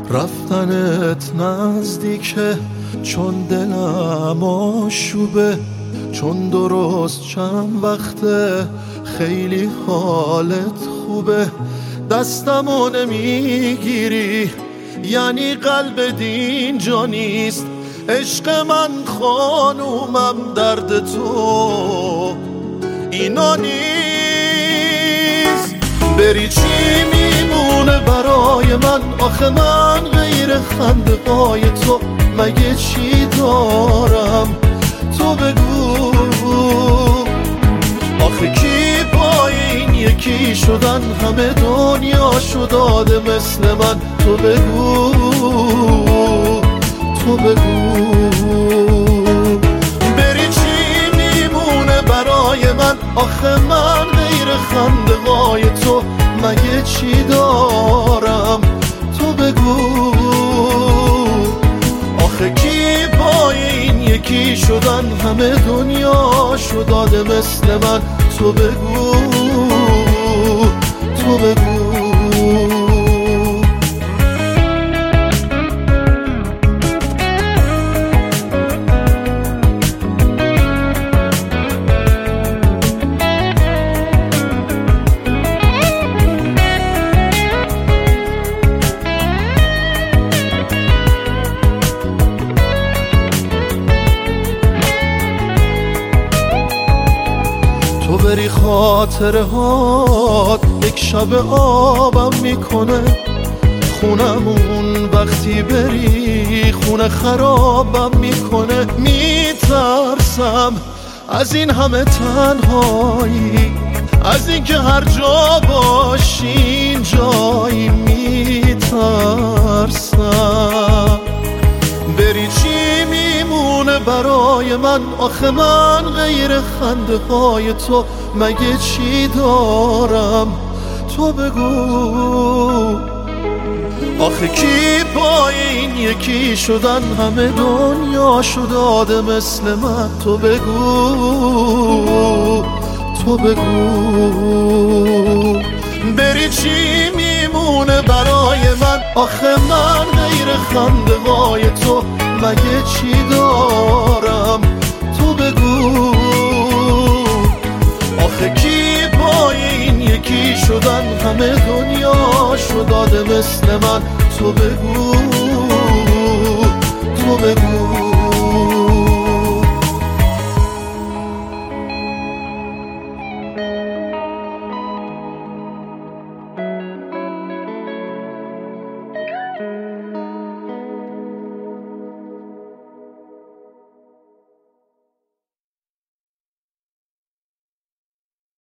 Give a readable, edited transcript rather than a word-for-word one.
رفتنت نزدیکه چون دلم آشوبه، چون درست چند وقته خیلی حالت خوبه. دستمو نمیگیری یعنی قلب دین جا نیست. عشق من خانومم درد تو اینا نیست. بری چی میمونه برای من؟ آخه من غیر خنده‌های تو مگه چی دارم؟ تو بگو آخه کی پای این یکی شدن همه دنیاشو داده مثل من؟ تو بگو تو بگو. بری چی میمونه برای من؟ آخه من غیر خنده‌های تو مگه چی دارم؟ تو بگو آخه کی پای این یکی شدن همه دنیاشو داده مثل من؟ تو بگو تو بگو. تو بری خاطره هات یک شب آبم میکنه. خونمون وقتی بری خونه خرابم میکنه. میترسم از این همه تنهایی، از این که هر جا باشین جایی. میترسم بری چی میمونه برای من؟ آخه من غیر خنده‌های تو مگه چی دارم؟ تو بگو آخه کی پای این یکی شدن همه دنیاشو داده مثل من؟ تو بگو تو بگو. بری چی میمونه برای من؟ آخه من غیر خنده‌های تو مگه چی دارم؟ تو بگو آخه کی پای این یکی شدن همه دنیاشو داده مثل من؟ تو بگو تو بگو.